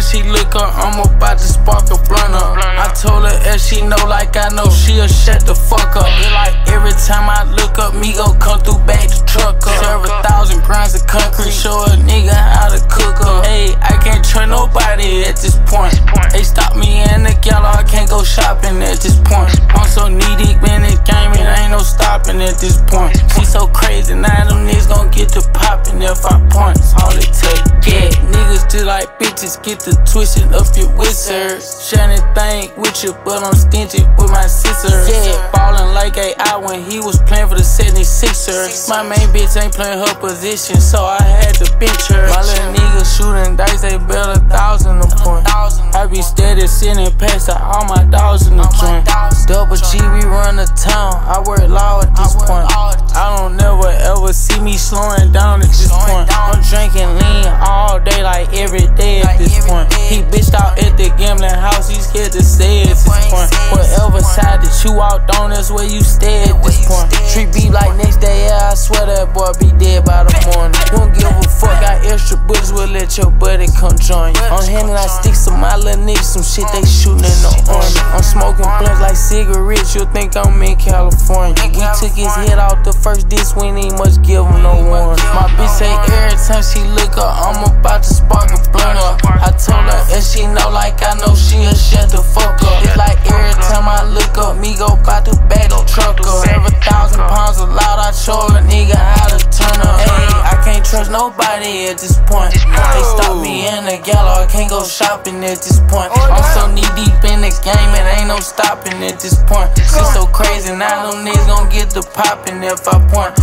time she look up, I'm about to spark a blunt up. I told her if she know like I know, she'll shut the fuck up. It like every time I look up, me go come through back the truck up. Several thousand grams of concrete, show a nigga how to cook up. Hey, I can't trust nobody at this point. They stop me in the ghetto, I can't go shopping at this point. I'm so knee deep in the game, and ain't no stopping at this point. She so crazy, now them niggas gon' get to poppin' if I point. All it take, yeah. Niggas just like bitches, get to twisting up your whiskers. Share anything with you, but I'm stingy with my sisters. Yeah, ballin' like AI when he was playing for the 76ers. My main bitch ain't playing her position, so I had to bench her. My little niggas shooting dice, they build 1,000 a point. I be steady sitting past all my dogs in the joint. Double G, we run the town, I work loud at this point. I don't never ever see me slowing down at this point. I'm drinking lean all day, like every day at this point. He bitched out at the gambling house, he's scared to say at this point. Whatever side that you walked on, that's where you stay at this point. Treat beat like next day, yeah, I swear that boy be dead by the morning. Won't give a fuck, got extra bullets, we'll let your buddy come join you. I'm handing out sticks to my little niggas, some shit they shooting in the army. I'm smoking blunts like cigarettes, you'll think I'm in California. We took his head off the first disc, we ain't much give him no warning. My bitch say every time she look up, I'm about to spark a blunt up. I told her if she know like I know, she'll shut the fuck up. It's like every time I look up, me go bout to back the truck up. Several thousand pounds of loud, I showed a nigga how to turn up. Hey, I can't trust nobody at this point. They stop me in the ghetto, I can't go shopping at this point. I'm so knee deep in this game, it ain't no stopping at this point. She so crazy, now them niggas gon' get the poppin' if I point.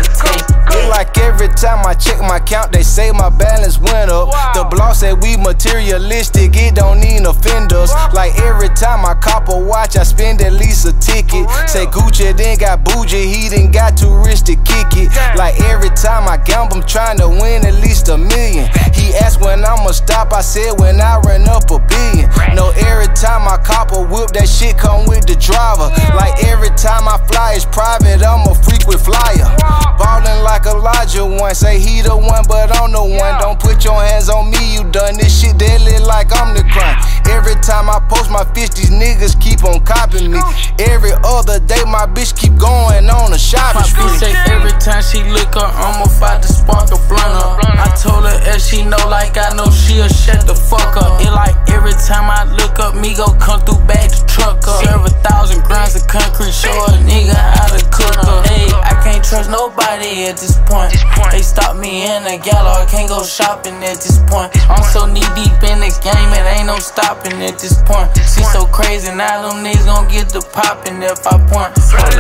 It's like every time I check my count, they say my balance went up. The blog said we materialistic, it don't need offenders. Like every time I cop a watch, I spend at least a ticket. Say Gucci then got bougie, he done got too rich to kick it. Like every time I gamble, I'm trying to win at least $1 million. He asked when I'ma stop, I said when I run up $1 billion. No, every time I cop a whip, that shit come with the driver. Like every time I fly, it's private, I'm a frequent flyer. Ballin' like Elijah one, say he the one, but I'm the one. Don't put your hands on me, you done this shit deadly like I'm the crime. Every time I post my fish, these niggas keep on copying me. Every other day, my bitch keep going on a shopping spree. My bitch say every time she look up, I'm about to spark a blunt up. I told her if she know like I know, she'll shut the fuck up. It like every time I look up, me go come through back the truck up. Several thousand grams of concrete, show a nigga how to cook up. Hey, I can't trust nobody at this point. They stop me in the ghetto, I can't go shopping at this point. I'm so knee deep in this game, it ain't no stopping at this point. She so crazy, now them niggas gon' get the poppin' if I point.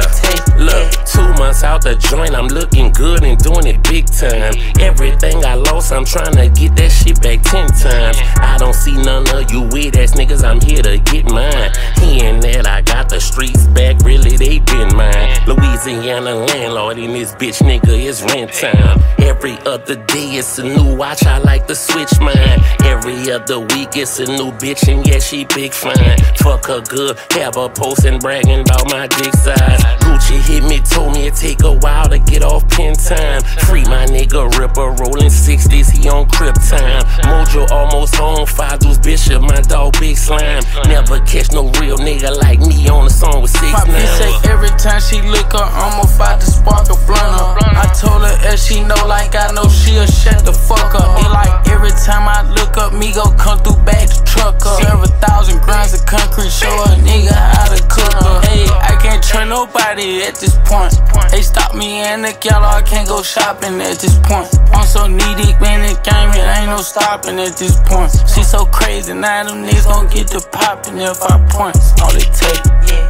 Look, 2 months out the joint, I'm looking good and doing it big time. Everything I lost, I'm trying to get that shit back 10 times. I don't see none of you weird ass niggas, I'm here to get mine. Hearing that I got the streets back, really they been mine. Louisiana landlord in this bitch, nigga, it's rent time. Every other day it's a new watch, I like to switch mine. Every other week it's a new bitch, and yeah, she big fine. Fuck her good, have her posting bragging about my dick size. Gucci hit me, told me it take a while to get off pin time. Free my nigga Ripper, rolling 60s, he on crib time. Mojo almost home, Fadu's Bishop, my dog Big Slime. Never catch no real nigga like me on a song with 6 My bitch say every time she look up, I'm about to spark a blunt up. I told her if she know like I know, she'll shut the fuck up. It like every time I look up, me go come through back the truck up. Several thousand grams of concrete, show a nigga how to cook up. Hey, I can't trust nobody at this point. They stop me in the ghetto, I can't go shopping at this point. I'm so knee deep in the game, it ain't no stopping at this point. She so crazy, now them niggas gon' get the poppin' if I point. All it take.